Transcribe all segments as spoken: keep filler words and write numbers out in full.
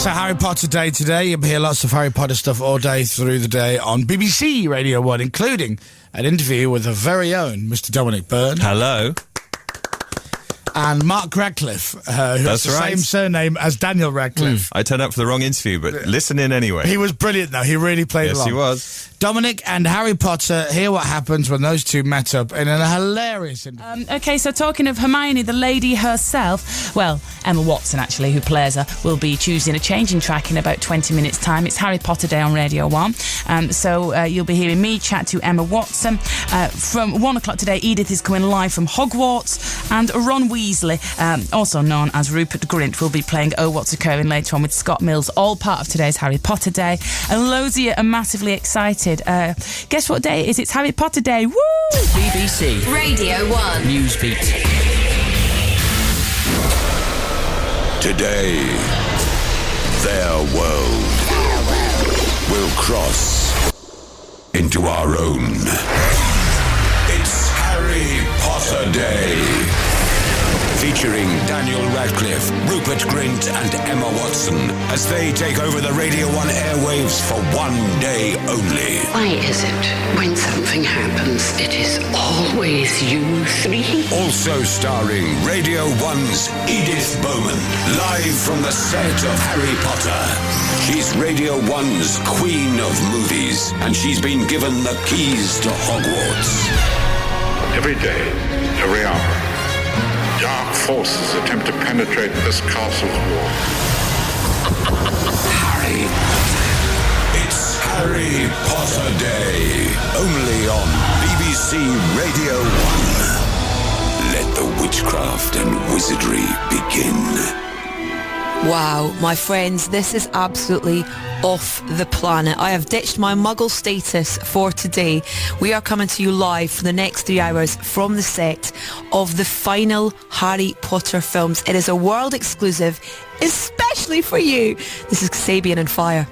a Harry Potter day today. You'll hear lots of Harry Potter stuff all day through the day on B B C Radio one, including an interview with our very own Mister Dominic Byrne. Hello. And Mark Radcliffe, uh, who That's has the right. same surname as Daniel Radcliffe. Mm, I turned up for the wrong interview, but listen in anyway. He was brilliant, though. He really played Yes, along. he was. Dominic and Harry Potter, hear what happens when those two met up in a hilarious interview. Um, OK, so talking of Hermione, the lady herself, well, Emma Watson, actually, who plays her, will be choosing a changing track in about twenty minutes' time. It's Harry Potter Day on Radio one. Um, so uh, you'll be hearing me chat to Emma Watson. Uh, from one o'clock today, Edith is coming live from Hogwarts, and Ron Weasley, um, also known as Rupert Grint, will be playing Oh What's Occurring later on with Scott Mills, all part of today's Harry Potter Day. And loads of you are massively excited. Uh, guess what day it is? It's Harry Potter Day. Woo! B B C Radio one Newsbeat. Today, their world will cross into our own. It's Harry Potter Day. Featuring Daniel Radcliffe, Rupert Grint and Emma Watson as they take over the Radio one airwaves for one day only. Why is it when something happens, it is always you three? Also starring Radio one's Edith Bowman, live from the set of Harry Potter. She's Radio one's Queen of Movies, and she's been given the keys to Hogwarts. Every day, every hour, dark forces attempt to penetrate this castle's wall. Harry. It's Harry Potter Day. Only on B B C Radio one. Let the witchcraft and wizardry begin. Wow, my friends, this is absolutely off the planet. I have ditched my muggle status for today. We are coming to you live for the next three hours from the set of the final Harry Potter films. It is a world exclusive, especially for you. This is Kasabian and Fire.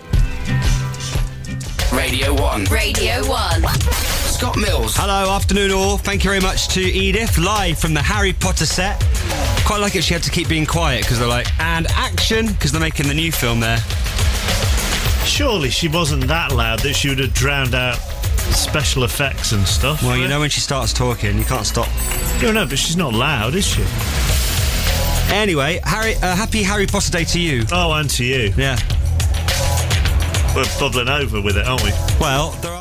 Radio one. Radio one Scott Mills. Hello, afternoon all. Thank you very much to Edith, live from the Harry Potter set. Quite like it she had to keep being quiet because they're like, and action, because they're making the new film there. Surely she wasn't that loud that she would have drowned out special effects and stuff. Well, you know when she starts talking, you can't stop. No, no, but she's not loud, is she? Anyway, Harry, uh, happy Harry Potter Day to you. Oh, and to you. Yeah. We're bubbling over with it, aren't we? Well, there